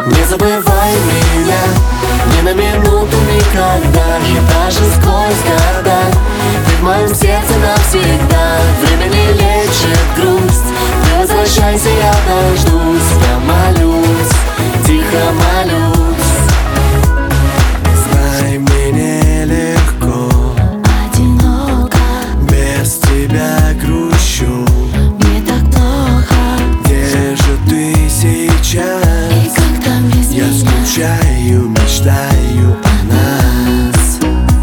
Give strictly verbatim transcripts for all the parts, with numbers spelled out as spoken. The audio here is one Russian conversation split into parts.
Не забывай меня ни на минуту никогда, и даже сквозь года. Ты в моем сердце навсегда. Время не лечит грусть. Ты возвращайся, я дождусь. Я молюсь, тихо молюсь. Знай, мне нелегко, одиноко, без тебя грущу. мне так плохо. Где же ты сейчас? И как там без Я меня? скучаю, мечтаю о нас.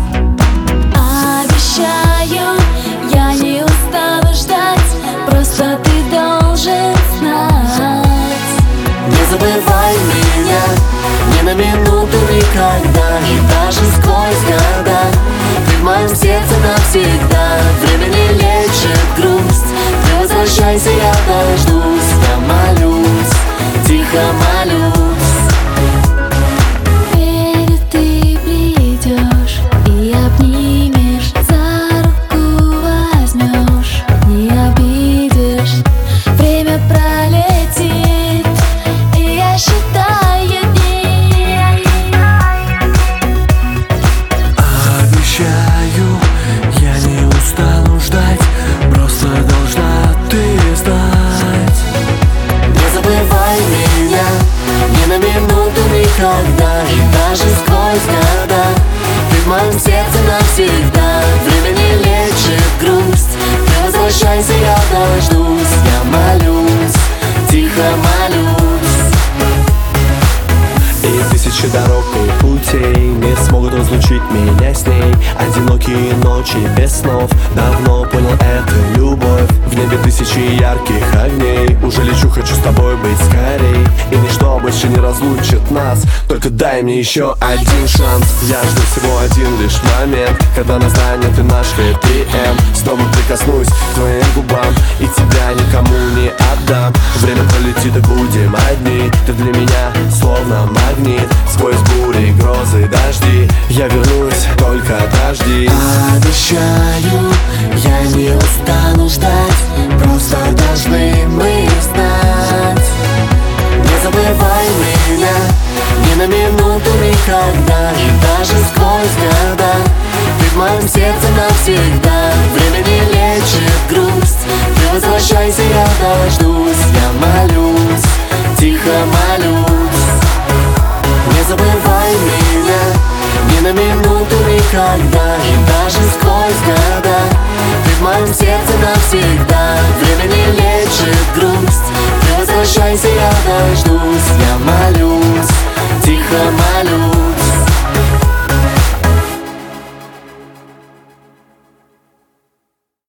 Обещаю, я не устану ждать. Просто ты должен знать. Не забывай меня ни на минуту никогда, и даже сквозь года. Ты в моем сердце навсегда. Время не лечит грусть. Ты возвращайся, я дождусь. Я молюсь, тихо молюсь. Верю, ты придешь и обнимешь, за руку возьмешь, не обидишь. Время пролетит, и я считаю дни. Обещаю, я не устану ждать. Просто должна ты знать. Не забывай меня ни на минуту никогда, и даже сквозь года. Ты в моем сердце навсегда. Время не лечит грусть. Ты возвращайся, я дождусь. Я молюсь, тихо молюсь. И тысячи дорог и путей не смогут разлучить меня с ней. Одинокие ночи без снов, давно понял, это любовь. В небе тысячи ярких огней. Уже лечу, хочу с тобой быть скорей. И ничто больше не разлучит нас. Только дай мне еще один шанс. Я жду всего один лишь момент, когда настанет и наш хэппи энд. Снова прикоснусь к твоим губам и тебя никому не отдам. Время пролетит и будем одни. Ты для меня словно магнит. Сквозь бури, грозы, дожди я вернусь, только дожди. Обещаю, я не устану ждать. Просто должны мы знать. Не забывай меня ни на минуту никогда, и даже сквозь года. Ты в моем сердце навсегда. Время не лечит грусть. Ты возвращайся, я дождусь. Я молюсь, тихо молюсь. Не забывай меня ни на минуту никогда, и даже сквозь года. Ты в моем сердце навсегда. Время не лечит грусть. Ты возвращайся, я дождусь. Я молюсь, тихо молюсь.